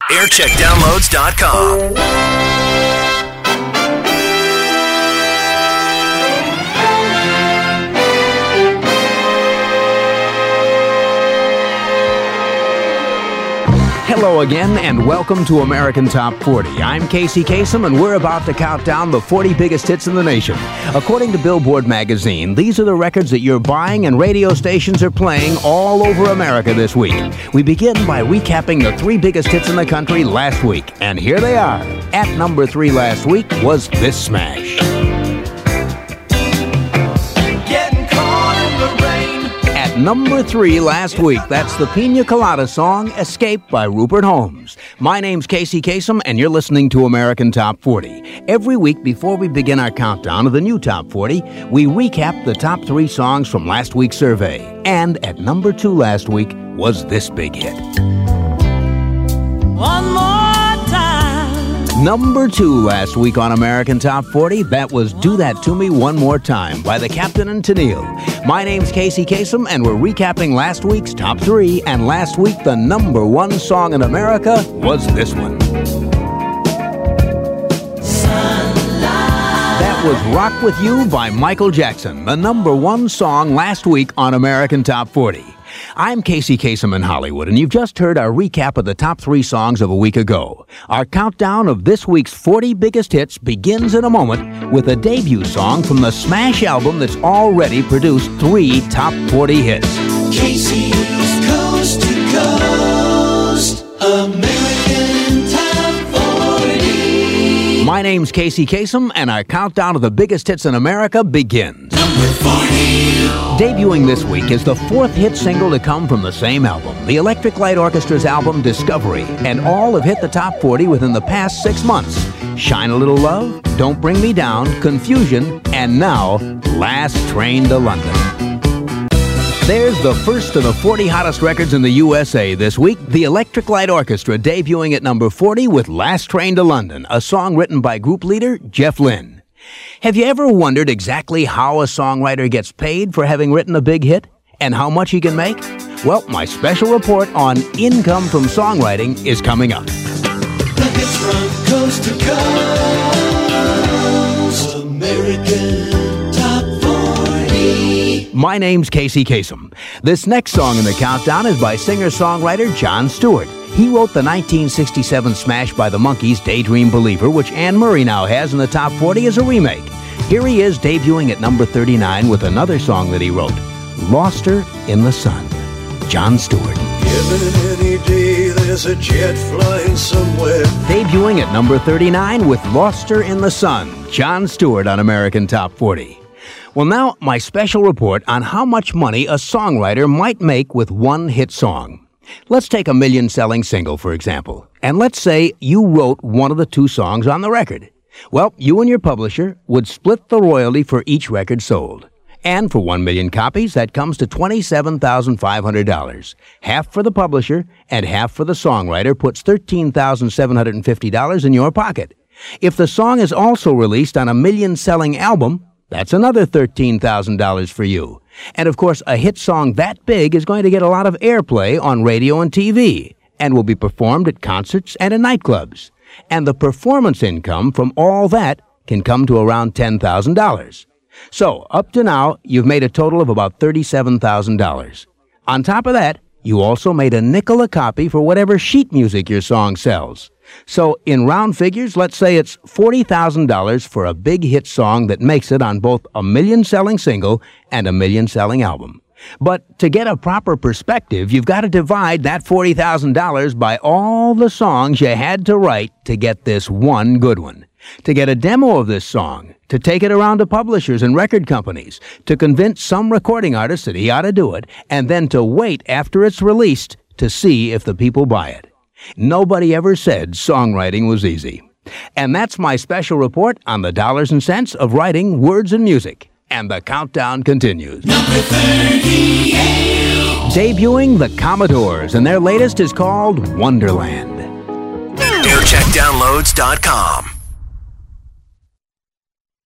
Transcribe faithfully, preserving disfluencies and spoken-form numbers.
aircheck downloads dot com. Hello again, and welcome to American Top forty. I'm Casey Kasem, and we're about to count down the forty biggest hits in the nation. According to Billboard magazine, these are the records that you're buying and radio stations are playing all over America this week. We begin by recapping the three biggest hits in the country last week, and here they are. At number three last week was this smash. Number three last week, that's the Pina Colada song, Escape by Rupert Holmes. My name's Casey Kasem, and you're listening to American Top forty. Every week before we begin our countdown of the new Top forty, we recap the top three songs from last week's survey. And at number two last week was this big hit. One more time. Number two last week on American Top forty, that was Do That To Me One More Time by the Captain and Tennille. My name's Casey Kasem, and we're recapping last week's top three, and last week the number one song in America was this one. That was Rock With You by Michael Jackson, the number one song last week on American Top forty. I'm Casey Kasem in Hollywood, and you've just heard our recap of the top three songs of a week ago. Our countdown of this week's forty biggest hits begins in a moment with a debut song from the Smash album that's already produced three top forty hits. Casey's Coast to Coast, American Top forty. My name's Casey Kasem, and our countdown of the biggest hits in America begins. Number forty. Debuting this week is the fourth hit single to come from the same album, the Electric Light Orchestra's album Discovery, and all have hit the top forty within the past six months. Shine a Little Love, Don't Bring Me Down, Confusion, and now, Last Train to London. There's the first of the forty hottest records in the U S A this week, the Electric Light Orchestra debuting at number forty with Last Train to London, a song written by group leader Jeff Lynne. Have you ever wondered exactly how a songwriter gets paid for having written a big hit and how much he can make? Well, my special report on income from songwriting is coming up. The hits from coast to coast, American Top forty. My name's Casey Kasem. This next song in the countdown is by singer-songwriter Jon Stewart. He wrote the nineteen sixty-seven smash by the Monkees, Daydream Believer, which Anne Murray now has in the top forty as a remake. Here he is debuting at number thirty-nine with another song that he wrote, Lost Her in the Sun. Jon Stewart. Given any day, there's a jet flying somewhere. Debuting at number thirty-nine with Lost Her in the Sun. Jon Stewart on American Top forty. Well, now, my special report on how much money a songwriter might make with one hit song. Let's take a million-selling single, for example, and let's say you wrote one of the two songs on the record. Well, you and your publisher would split the royalty for each record sold. And for one million copies, that comes to twenty-seven thousand five hundred dollars. Half for the publisher and half for the songwriter puts thirteen thousand seven hundred fifty dollars in your pocket. If the song is also released on a million-selling album, that's another thirteen thousand dollars for you. And of course, a hit song that big is going to get a lot of airplay on radio and T V, and will be performed at concerts and in nightclubs. And the performance income from all that can come to around ten thousand dollars. So, up to now, you've made a total of about thirty-seven thousand dollars. On top of that, you also made a nickel a copy for whatever sheet music your song sells. So, in round figures, let's say it's forty thousand dollars for a big hit song that makes it on both a million-selling single and a million-selling album. But to get a proper perspective, you've got to divide that forty thousand dollars by all the songs you had to write to get this one good one. To get a demo of this song, to take it around to publishers and record companies, to convince some recording artist that he ought to do it, and then to wait after it's released to see if the people buy it. Nobody ever said songwriting was easy. And that's my special report on the dollars and cents of writing words and music. And the countdown continues. Number thirty-eight. Debuting the Commodores, and their latest is called Wonderland. aircheck downloads dot com.